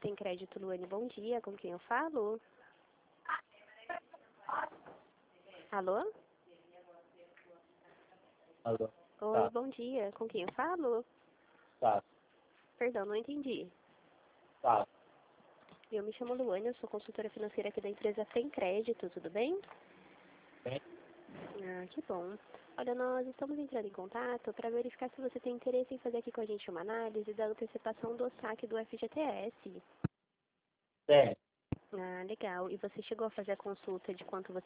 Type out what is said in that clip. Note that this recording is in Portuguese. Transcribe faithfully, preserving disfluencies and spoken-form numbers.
Tem Crédito, Luane, bom dia. Com quem eu falo? Alô? Alô? Oi, Tá, bom dia. Com quem eu falo? tá, Perdão, não entendi. tá. Eu me chamo Luane, eu sou consultora financeira aqui da empresa Tem Crédito, tudo bem? Bem, Ah, que bom. Olha, nós estamos entrando em contato para verificar se você tem interesse em fazer aqui com a gente uma análise da antecipação do saque do F G T S. tem. Ah, legal. E você chegou a fazer a consulta de quanto você